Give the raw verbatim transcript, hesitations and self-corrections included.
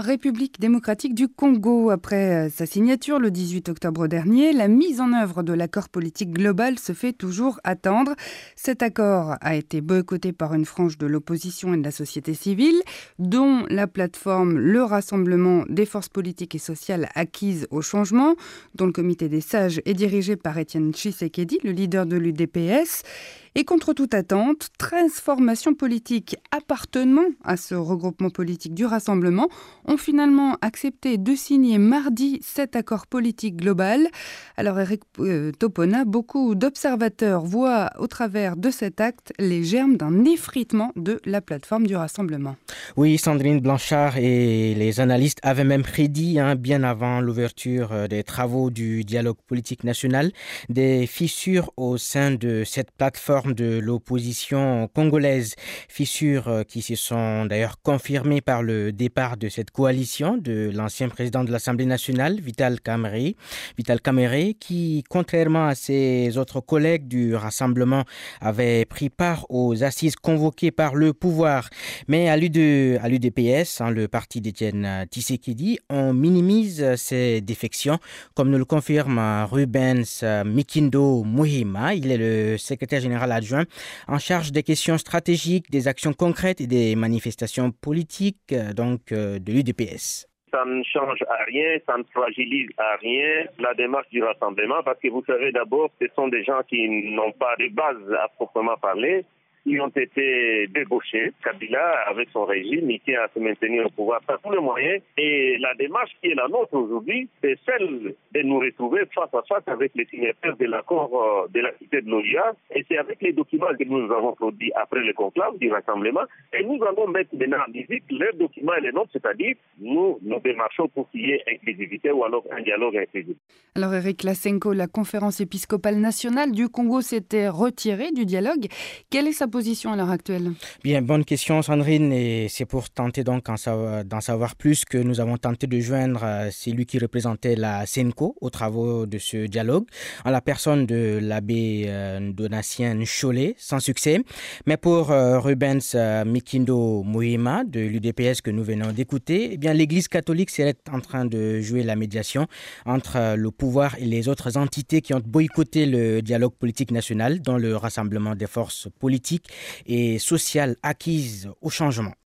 République démocratique du Congo. Après sa signature le dix-huit octobre dernier, la mise en œuvre de l'accord politique global se fait toujours attendre. Cet accord a été boycotté par une frange de l'opposition et de la société civile, dont la plateforme Le Rassemblement des forces politiques et sociales acquises au changement, dont le comité des sages est dirigé par Étienne Tshisekedi, le leader de l'U D P S. Et contre toute attente, treize formations politiques appartenant à ce regroupement politique du Rassemblement ont finalement accepté de signer mardi cet accord politique global. Alors Eric euh, Topona, beaucoup d'observateurs voient au travers de cet acte les germes d'un effritement de la plateforme du Rassemblement. Oui, Sandrine Blanchard et les analystes avaient même prédit, hein, bien avant l'ouverture des travaux du dialogue politique national, des fissures au sein de cette plateforme de l'opposition congolaise. Fissures qui se sont d'ailleurs confirmées par le départ de cette coalition de l'ancien président de l'Assemblée nationale, Vital Kamerhe. Vital Kamerhe, qui, contrairement à ses autres collègues du Rassemblement, avait pris part aux assises convoquées par le pouvoir. Mais à l'U D P S, hein, le parti d'Étienne Tshisekedi, on minimise ces défections, comme nous le confirme Rubens Mikindo Muhima. Il est le secrétaire général adjoint en charge des questions stratégiques, des actions concrètes et des manifestations politiques donc, de l'U D P S. Ça ne change à rien, ça ne fragilise à rien la démarche du rassemblement parce que vous savez d'abord, ce sont des gens qui n'ont pas de base à proprement parler. Ils ont été débauchés. Kabila, avec son régime, il tient à se maintenir au pouvoir par tous les moyens. Et la démarche qui est la nôtre aujourd'hui, c'est celle de nous retrouver face à face avec les signataires de l'accord de la cité de l'O I A. Et c'est avec les documents que nous avons produits après le conclave du rassemblement. Et nous allons mettre maintenant en visite leurs documents et les nôtres, c'est-à-dire nous, nous démarchons pour qu'il y ait inclusivité ou alors un dialogue inclusif. Alors Eric Lasenko, la conférence épiscopale nationale du Congo s'était retirée du dialogue. Quelle est sa position à l'heure actuelle? Bien, bonne question Sandrine, et c'est pour tenter donc en savoir, d'en savoir plus que nous avons tenté de joindre euh, celui qui représentait la Senko aux travaux de ce dialogue, en la personne de l'abbé euh, Donatien Cholet, sans succès. Mais pour euh, Rubens euh, Mikindo Muhima de l'U D P S que nous venons d'écouter, eh bien l'Église catholique serait en train de jouer la médiation entre euh, le pouvoir et les autres entités qui ont boycotté le dialogue politique national, dont le Rassemblement des forces politiques et sociales acquises au changement.